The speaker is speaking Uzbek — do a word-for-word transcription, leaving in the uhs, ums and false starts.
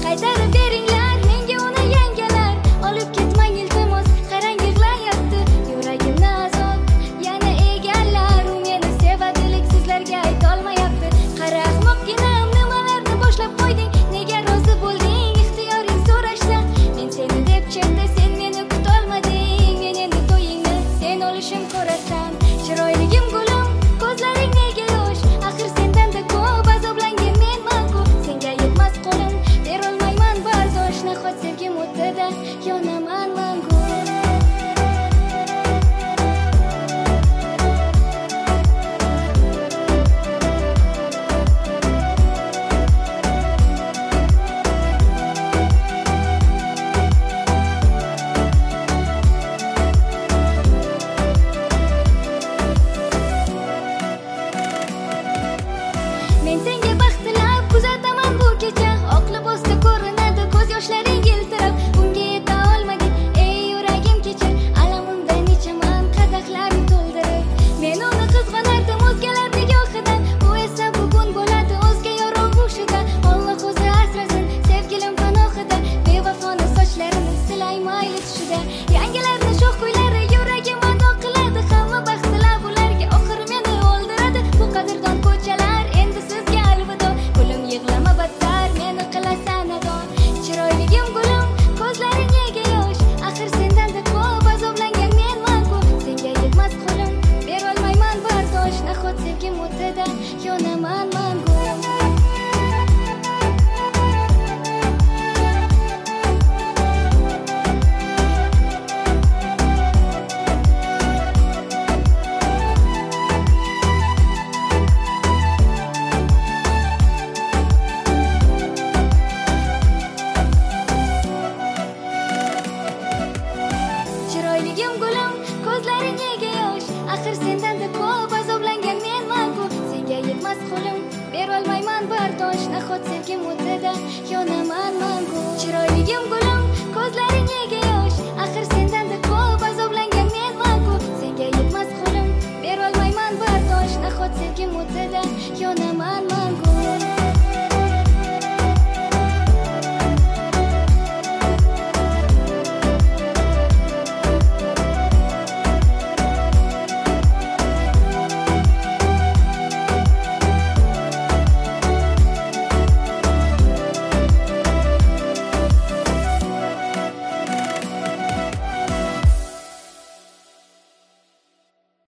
qaytarib beringlar menga uni yangalar. Olib ketmang iltimos, qarang yig'layapti yuragimni azob yana egallar. U meni sevadilik sizlarga aytolmayapti. Qara ahmoqginam, nimalarni boshlab qo'yding, nega rozi bo'lding ixtiyoring so'rashsa. Men seni deb chetda, sen meni kutolmading. Men endi to'yingni sen olishim ko'rasan. Chiroyligim gulim, ko'zlaring nega yosh? Axir sendanda ko'p azoblangan menman-ku. Senga yetmas qo'lim, berolmayman bardosh. Nahot sevgim o'tida yonaman mangu. Men senga baxt tilab kuzataman bu kecha. Oq libosda ko'rinadi ko'z yoshlaring yiltirab. Bunga yeta olmadim, ey yuragim kechir. Alamimdan ichaman qadahlarni to'ldirib. Men uni qizg'anardim o'zgalar nigohidan. U esa bugun bo'ladi o'zga yorug' boshida. Alloh o'zi asrasin sevgilim panohida. Bevafoni sochlarini silay mayli tushida. Yangilarni sho'x kuylari yuragim ado qiladi. Hamma baxt tilab ularga oxir meni o'ldiradi. Bu qadrdon ko'chalar endi sizga alvido. Gulim yig'lama battar, meni qilasan ado. Chiroyligim gulim, ko'zlaring nega yosh? Axir sendanda ko'p azoblangan menman-ku. Senga yetmas qo'lim, berolmayman bardosh. Nahot sevgim o'tida yonaman mangu. Chiroyligim gulim, ko'zlaring nega yosh? Axir sendanda ko'p azoblangan menman-ku. Senga yetmas qo'lim, berolmayman bardosh. Nahot sevgim o'tida yonaman mangu. Chiroyligim gulim, ko'zlaring nega yosh? Axir sendanda ko'p azoblangan menman-ku. Senga yetmas qo'lim, berolmayman bardosh. Nahot sevgim o'tida yonaman mangu.